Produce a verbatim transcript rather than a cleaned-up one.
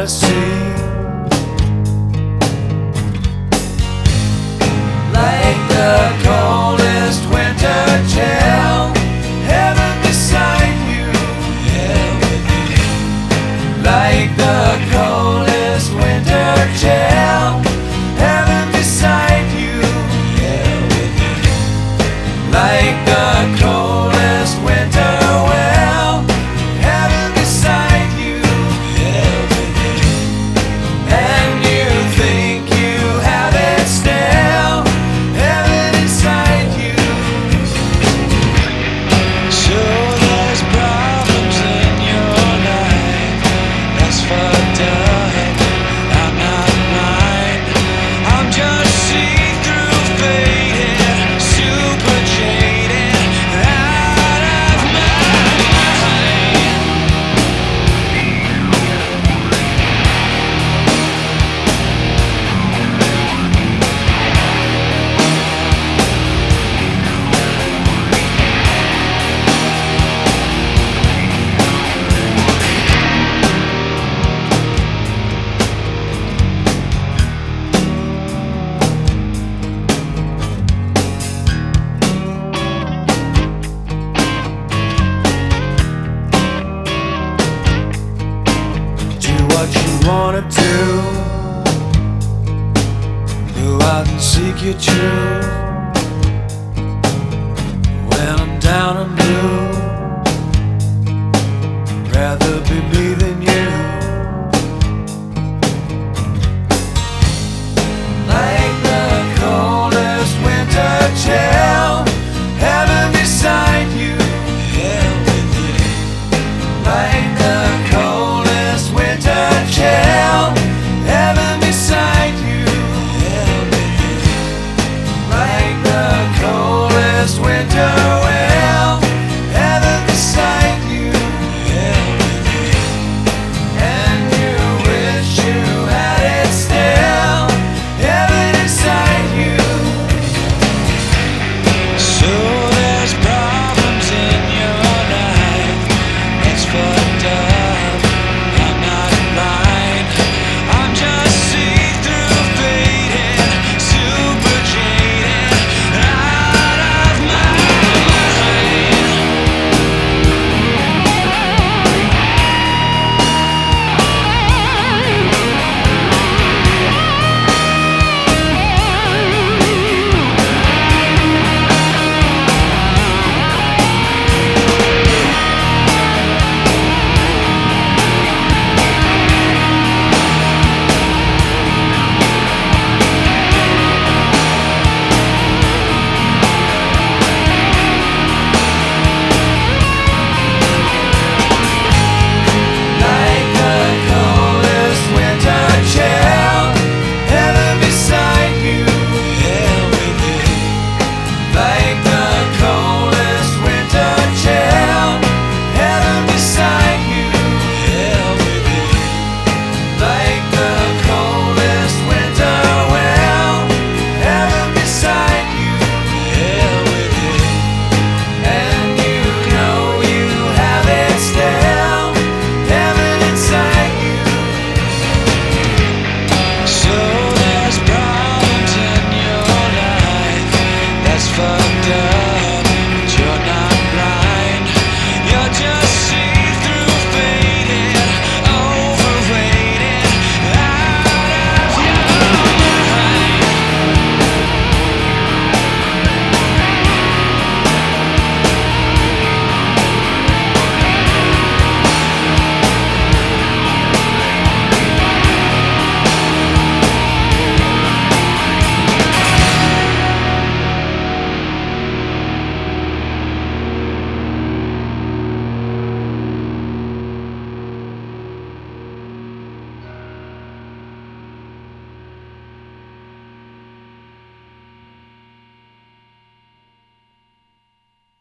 to see. Like the coldest winter chill, heaven beside you. Like the coldest winter chill, heaven beside you. Like the coldest winter well, heaven beside you. And you think you have it still, heaven inside you. So there's problems in your life, that's fucked up. I'm not mine. I'm just see-through faded, super jaded, out of my mind. Do what you wanna do, go out and seek your truth. When I'm down and blue, rather be